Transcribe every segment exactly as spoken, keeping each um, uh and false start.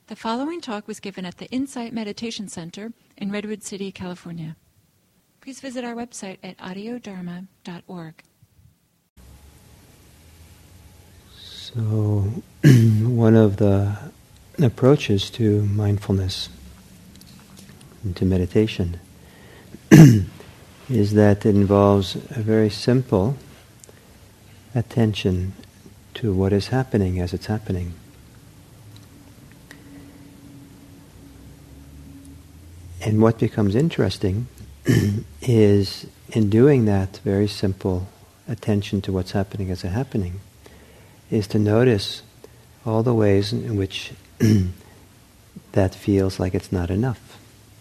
The following talk was given at the Insight Meditation Center in Redwood City, California. Please visit our website at audio dharma dot org. So, one of the approaches to mindfulness and to meditation is that it involves a very simple attention to what is happening as it's happening. And what becomes interesting is, in doing that very simple attention to what's happening as it's happening, is to notice all the ways in which that feels like it's not enough.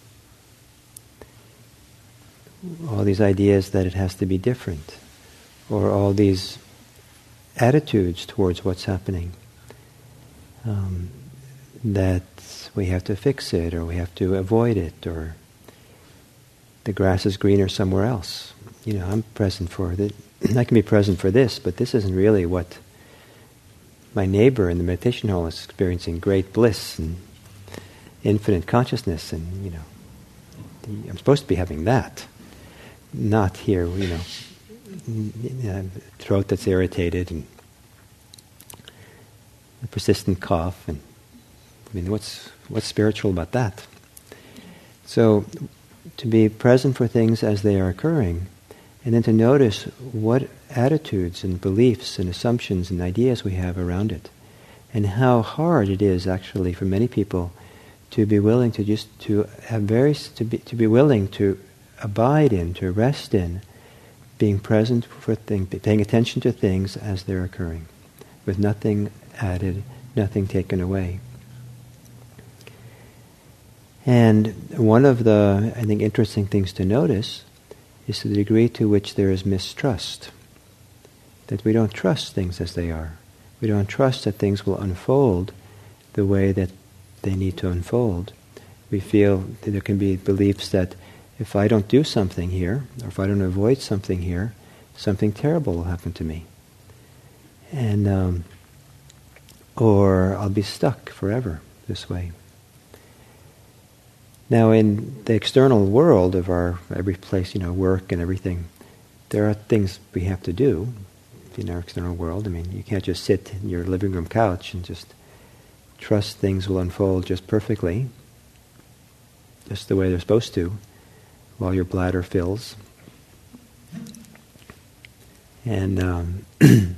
All these ideas that it has to be different, or all these attitudes towards what's happening, um, that we have to fix it, or we have to avoid it, or the grass is greener somewhere else. You know, I'm present for that. I can be present for this, but this isn't really what my neighbor in the meditation hall is experiencing, great bliss and infinite consciousness, and you know, I'm supposed to be having that, not here. You know, throat that's irritated and a persistent cough, and I mean, what's what's spiritual about that? So, to be present for things as they are occurring, and then to notice what attitudes and beliefs and assumptions and ideas we have around it, and how hard it is actually for many people to be willing to just to have very to be to be willing to abide in, to rest in, being present for things, paying attention to things as they're occurring, with nothing added, nothing taken away. And one of the, I think, interesting things to notice is to the degree to which there is mistrust. That we don't trust things as they are. We don't trust that things will unfold the way that they need to unfold. We feel that there can be beliefs that if I don't do something here, or if I don't avoid something here, something terrible will happen to me. And, um, or I'll be stuck forever this way. Now, in the external world of our every place, you know, work and everything, there are things we have to do in our external world. I mean, you can't just sit in your living room couch and just trust things will unfold just perfectly, just the way they're supposed to, while your bladder fills. And um, you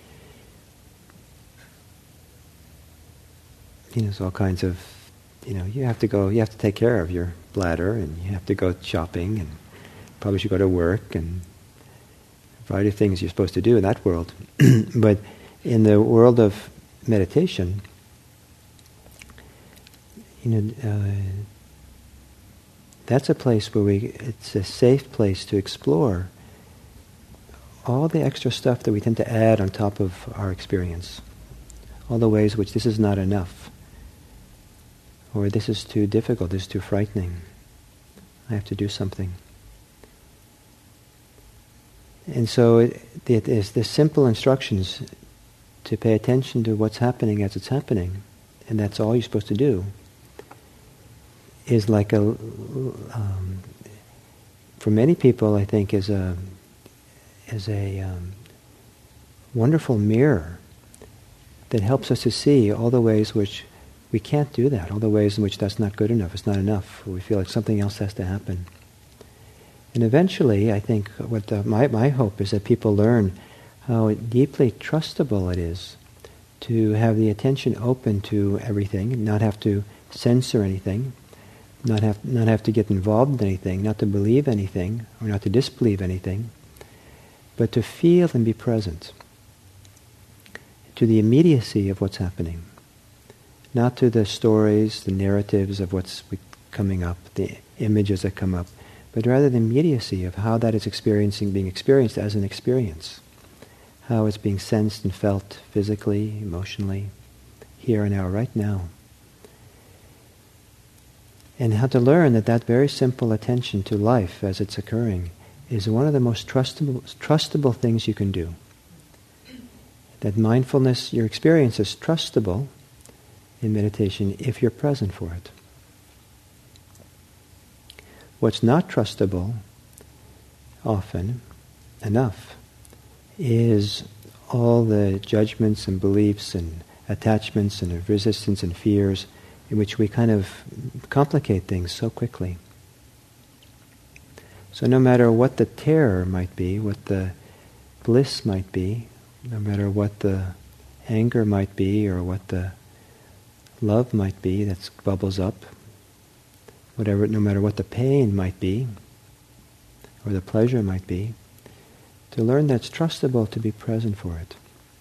know, there's all kinds of, you know, you have to go, you have to take care of your bladder, and you have to go shopping, and probably should go to work, and a variety of things you're supposed to do in that world. But in the world of meditation, you know, uh, that's a place where we, it's a safe place to explore all the extra stuff that we tend to add on top of our experience. All the ways which this is not enough. Or this is too difficult, this is too frightening. I have to do something. And so it, it is the simple instructions to pay attention to what's happening as it's happening, and that's all you're supposed to do, is like a, um, for many people, I think, is a, is a um, wonderful mirror that helps us to see all the ways which we can't do that, all the ways in which that's not good enough, it's not enough, we feel like something else has to happen. And eventually, I think, what the, my, my hope is that people learn how deeply trustable it is to have the attention open to everything, not have to censor anything, not have, not have to get involved in anything, not to believe anything, or not to disbelieve anything, but to feel and be present to the immediacy of what's happening. Not to the stories, the narratives of what's coming up, the images that come up, but rather the immediacy of how that is experiencing, being experienced as an experience, how it's being sensed and felt physically, emotionally, here and now, right now. And how to learn that that very simple attention to life as it's occurring is one of the most trustable, trustable things you can do. That mindfulness, your experience is trustable, in meditation if you're present for it. What's not trustable, often enough, is all the judgments and beliefs and attachments and resistance and fears in which we kind of complicate things so quickly. So no matter what the terror might be, what the bliss might be, no matter what the anger might be or what the love might be that bubbles up, whatever, no matter what the pain might be or the pleasure might be, to learn that it's trustable to be present for it.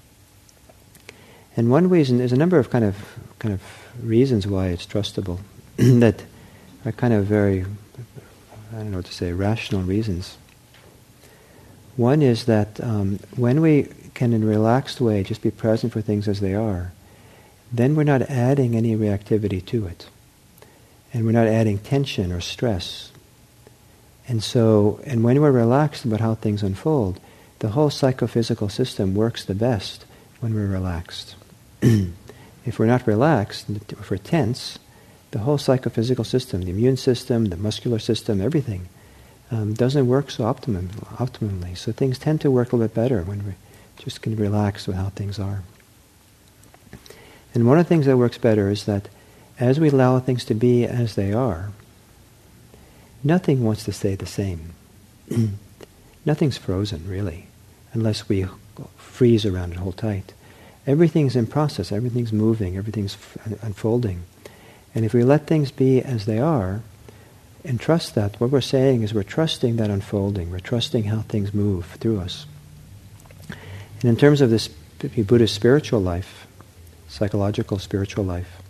And one reason, there's a number of kind of kind of reasons why it's trustable that are kind of very, I don't know what to say, rational reasons. One is that um, when we can in a relaxed way just be present for things as they are, then we're not adding any reactivity to it. And we're not adding tension or stress. And so, and when we're relaxed about how things unfold, the whole psychophysical system works the best when we're relaxed. If we're not relaxed, if we're tense, the whole psychophysical system, the immune system, the muscular system, everything, um, doesn't work so optimum, optimally. So things tend to work a little bit better when we just can relax with how things are. And one of the things that works better is that as we allow things to be as they are, nothing wants to stay the same. Nothing's frozen, really, unless we freeze around it, hold tight. Everything's in process, everything's moving, everything's f- unfolding. And if we let things be as they are, and trust that, what we're saying is we're trusting that unfolding, we're trusting how things move through us. And in terms of this Buddhist spiritual life, psychological spiritual life,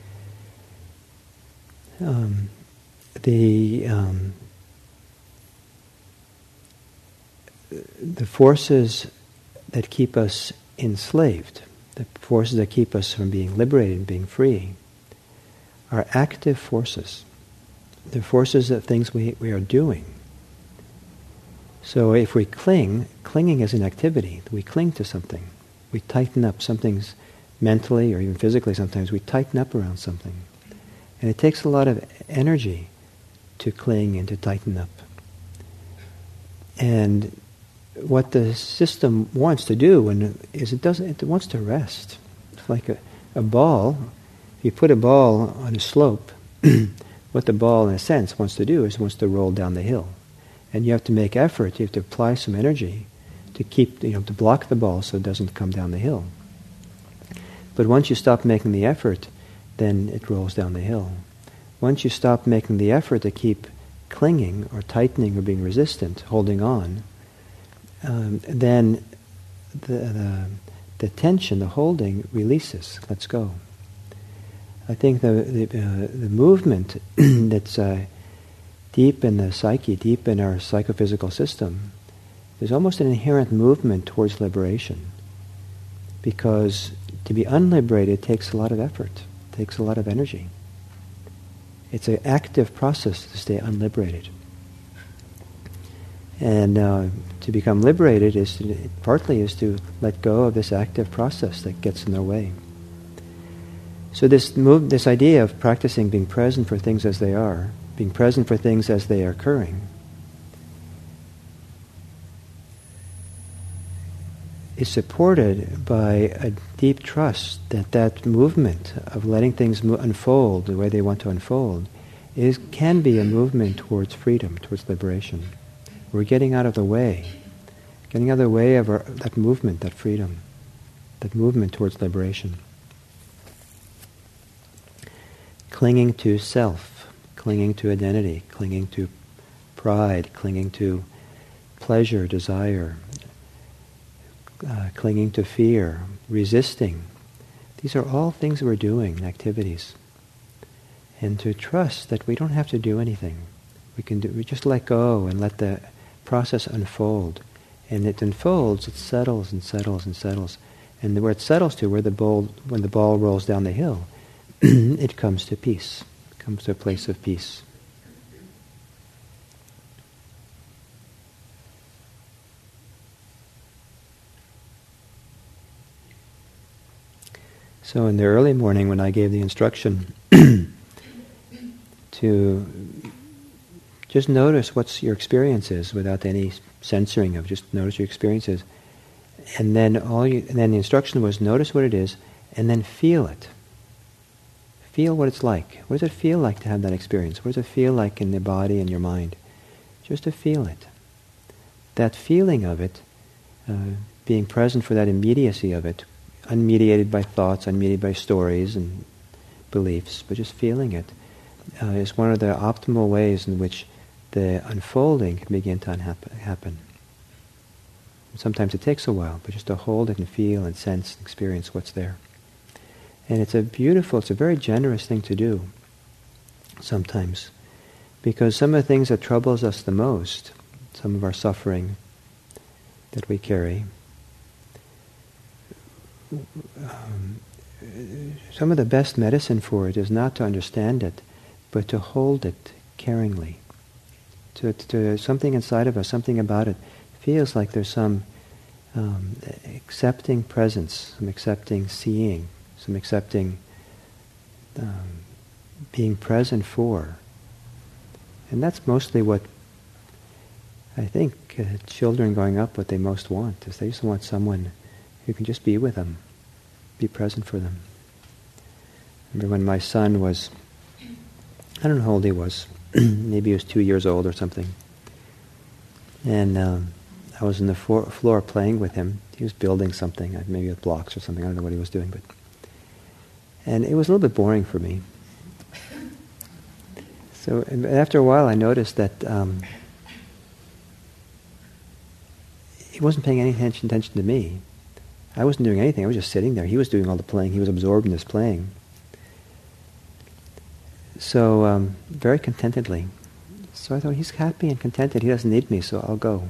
um, the um, the forces that keep us enslaved, the forces that keep us from being liberated and being free, are active forces. They're forces of things we, we are doing. So if we cling, clinging is an activity. We cling to something. We tighten up. Something's mentally or even physically sometimes, we tighten up around something. And it takes a lot of energy to cling and to tighten up. And what the system wants to do when, is it doesn't, it wants to rest. It's like a, a ball. If you put a ball on a slope, what the ball in a sense wants to do is wants to roll down the hill. And you have to make effort, you have to apply some energy to keep, you know, to block the ball so it doesn't come down the hill. But once you stop making the effort, then it rolls down the hill. Once you stop making the effort to keep clinging or tightening or being resistant, holding on, um, then the, the the tension, the holding, releases, lets go. I think the the, uh, the movement that's uh, deep in the psyche, deep in our psychophysical system, there's almost an inherent movement towards liberation. Because to be unliberated takes a lot of effort, takes a lot of energy. It's an active process to stay unliberated. And uh, to become liberated is to, partly is to let go of this active process that gets in their way. So this move, this idea of practicing being present for things as they are, being present for things as they are occurring, is supported by a deep trust that that movement of letting things mo- unfold the way they want to unfold is can be a movement towards freedom, towards liberation. We're getting out of the way, getting out of the way of our, that movement, that freedom, that movement towards liberation. Clinging to self, clinging to identity, clinging to pride, clinging to pleasure, desire, uh, clinging to fear, resisting. These are all things we're doing, activities. And to trust that we don't have to do anything. We can do, we just let go and let the process unfold. And it unfolds, it settles and settles and settles. And where it settles to, where the ball, when the ball rolls down the hill, it comes to peace. It comes to a place of peace. So in the early morning when I gave the instruction to just notice what your experience is without any censoring of, just notice your experiences. And then all you, and then the instruction was notice what it is, and then feel it. Feel what it's like. What does it feel like to have that experience? What does it feel like in the body and your mind? Just to feel it. That feeling of it, uh, being present for that immediacy of it, unmediated by thoughts, unmediated by stories and beliefs, but just feeling it, uh, is one of the optimal ways in which the unfolding can begin to unhap- happen. Sometimes it takes a while, but just to hold it and feel and sense and experience what's there. And it's a beautiful, it's a very generous thing to do sometimes, because some of the things that troubles us the most, some of our suffering that we carry, um, some of the best medicine for it is not to understand it, but to hold it caringly. To, to something inside of us, something about it feels like there's some um, accepting presence, some accepting seeing, some accepting um, being present for. And that's mostly what I think uh, children growing up, what they most want, is they just want someone who can just be with them, be present for them. I remember when my son was, I don't know how old he was, maybe he was two years old or something. And um, I was on the floor, floor playing with him. He was building something, maybe with blocks or something. I don't know what he was doing, but and it was a little bit boring for me. So and after a while, I noticed that um, he wasn't paying any attention, attention to me. I wasn't doing anything. I was just sitting there. He was doing all the playing. He was absorbed in his playing. So, um, very contentedly. So I thought, he's happy and contented. He doesn't need me, so I'll go.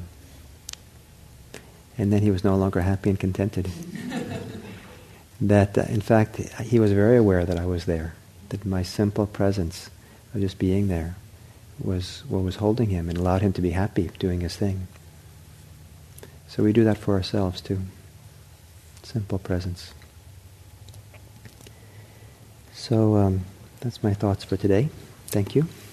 And then he was no longer happy and contented. That, uh, in fact, he was very aware that I was there. That my simple presence of just being there was what was holding him and allowed him to be happy doing his thing. So we do that for ourselves too. Simple presence. So um, that's my thoughts for today. Thank you.